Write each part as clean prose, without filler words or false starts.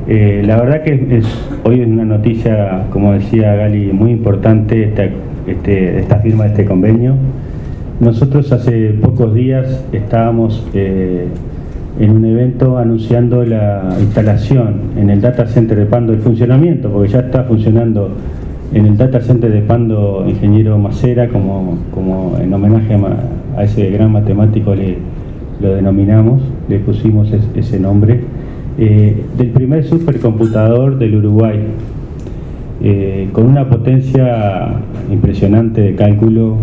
La verdad que hoy es una noticia, como decía Gali, muy importante esta firma de este convenio. Nosotros hace pocos días estábamos en un evento anunciando la instalación en el Data Center de Pando, el funcionamiento, porque ya está funcionando en el Data Center de Pando Ingeniero Macera, como en homenaje a ese gran matemático lo denominamos, le pusimos ese nombre, del primer supercomputador del Uruguay, con una potencia impresionante de cálculo,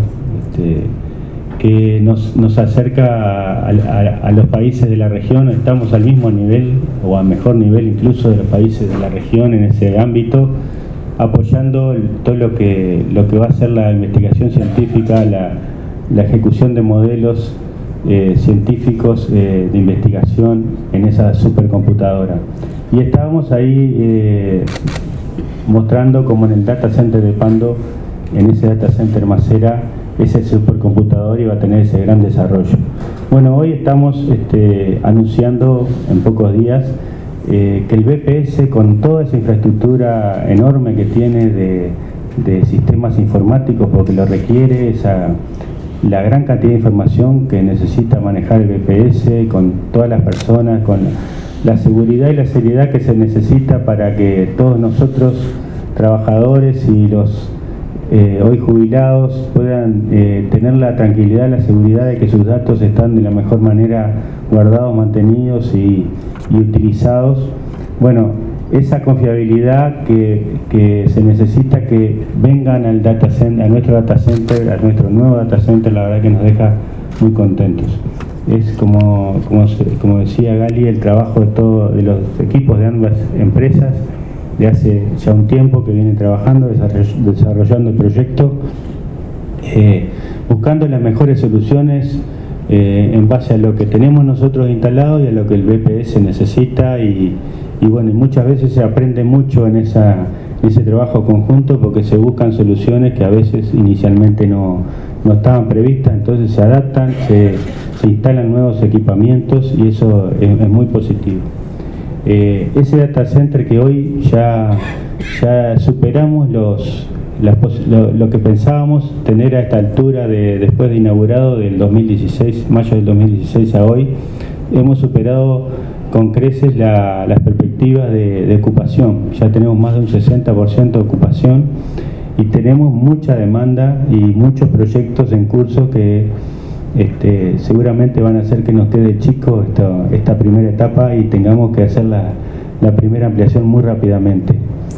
que nos acerca a los países de la región. Estamos al mismo nivel o a mejor nivel incluso de los países de la región en ese ámbito, apoyando todo lo que va a ser la investigación científica, la ejecución de modelos científicos de investigación en esa supercomputadora. Y estábamos ahí mostrando como en el Data Center de Pando, en ese Data Center Macera, ese supercomputador iba a tener ese gran desarrollo. Bueno, hoy estamos anunciando en pocos días que el BPS, con toda esa infraestructura enorme que tiene de sistemas informáticos, porque lo requiere, la gran cantidad de información que necesita manejar el BPS, con todas las personas, con la seguridad y la seriedad que se necesita para que todos nosotros, trabajadores y los hoy jubilados, puedan tener la tranquilidad, la seguridad de que sus datos están de la mejor manera guardados, mantenidos y utilizados. Bueno, esa confiabilidad que se necesita que vengan al data center, a nuestro data center, a nuestro nuevo data center, la verdad que nos deja muy contentos. Es como decía Gali, el trabajo de los equipos de ambas empresas de hace ya un tiempo que vienen trabajando, desarrollando el proyecto, buscando las mejores soluciones en base a lo que tenemos nosotros instalado y a lo que el BPS necesita, y bueno, y muchas veces se aprende mucho en ese trabajo conjunto, porque se buscan soluciones que a veces inicialmente no estaban previstas, entonces se adaptan, se instalan nuevos equipamientos, y eso es muy positivo. Ese data center que hoy ya superamos lo que pensábamos tener a esta altura después de inaugurado del 2016, mayo del 2016 a hoy, hemos superado con creces las perspectivas de ocupación. Ya tenemos más de un 60% de ocupación y tenemos mucha demanda y muchos proyectos en curso que seguramente van a hacer que nos quede chico esta primera etapa y tengamos que hacer la primera ampliación muy rápidamente.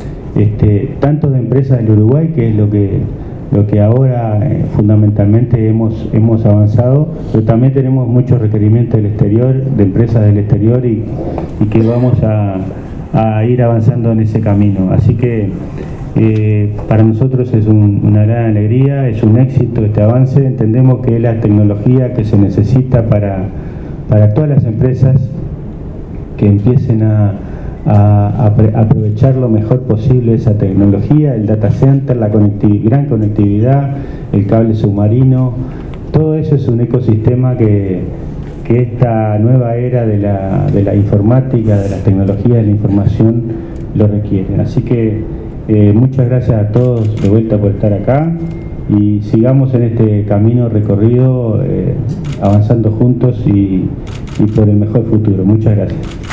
Tanto de empresas del Uruguay, que es lo que ahora fundamentalmente hemos avanzado, pero también tenemos muchos requerimientos del exterior, de empresas del exterior, y que vamos a ir avanzando en ese camino. Así que para nosotros es una gran alegría, es un éxito este avance. Entendemos que es la tecnología que se necesita para todas las empresas que empiecen a aprovechar lo mejor posible esa tecnología, el data center, la gran conectividad, el cable submarino. Todo eso es un ecosistema que esta nueva era de la informática, de la tecnología de la información lo requiere. Así que muchas gracias a todos de vuelta por estar acá, y sigamos en este camino recorrido, avanzando juntos y por el mejor futuro. Muchas gracias.